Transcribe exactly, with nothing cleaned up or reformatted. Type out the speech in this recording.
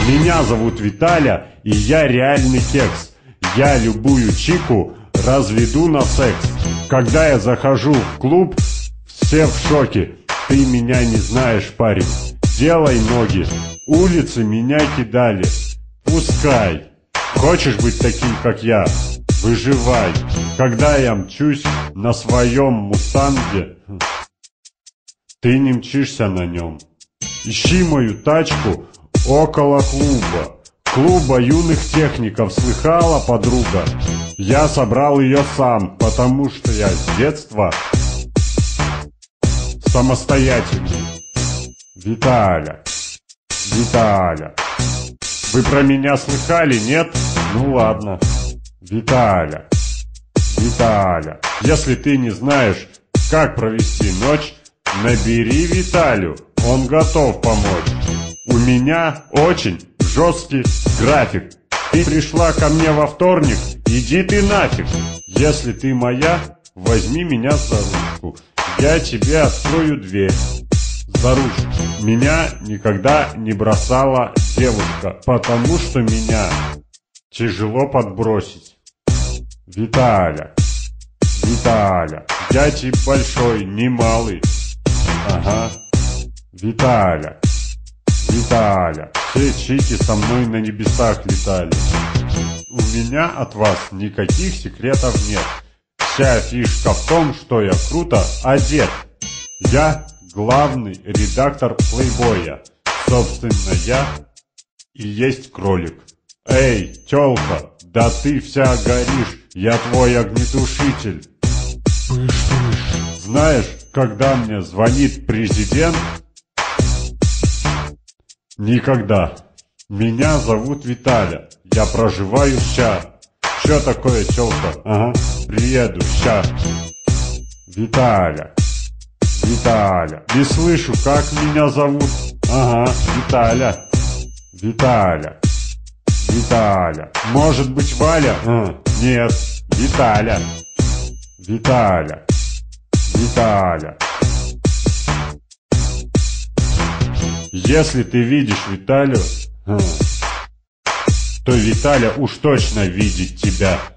Меня зовут Виталя, и я реальный кекс. Я любую чику разведу на секс. Когда я захожу в клуб, все в шоке. Ты меня не знаешь, парень, делай ноги. Улицы меня кидали, пускай. Хочешь быть таким, как я? Выживай. Когда я мчусь на своем мустанге, ты не мчишься на нем. Ищи мою тачку около клуба. Клуба юных техников, слыхала, подруга? Я собрал ее сам, потому что я с детства самостоятельный. Виталя, Виталя. Вы про меня слыхали, нет? Ну ладно. Виталя, Виталя. Если ты не знаешь, как провести ночь, набери Виталю, он готов помочь. У меня очень жесткий график. Ты пришла ко мне во вторник, иди ты нафиг. Если ты моя, возьми меня за ручку. Я тебе открою дверь. За ручку. Меня никогда не бросала девушка, потому что меня тяжело подбросить. Виталя, Виталя. Я тип большой, не малый. Ага. Виталя, Виталя. Все чики со мной на небесах летали. У меня от вас никаких секретов нет. Вся фишка в том, что я круто одет. Я главный редактор плейбоя. Собственно, я и есть кролик. Эй, тёлка, да ты вся горишь. Я твой огнетушитель. Знаешь, когда мне звонит президент? Никогда. Меня зовут Виталя. Я проживаю ща. Чё такое, тёлка? Ага, приеду ща. Виталя, Виталя. Не слышу, как меня зовут? Ага, Виталя, Виталя, Виталя. Может быть, Валя? А, нет, Виталя, Виталя, Виталя. Если ты видишь Виталю, то Виталя уж точно видит тебя.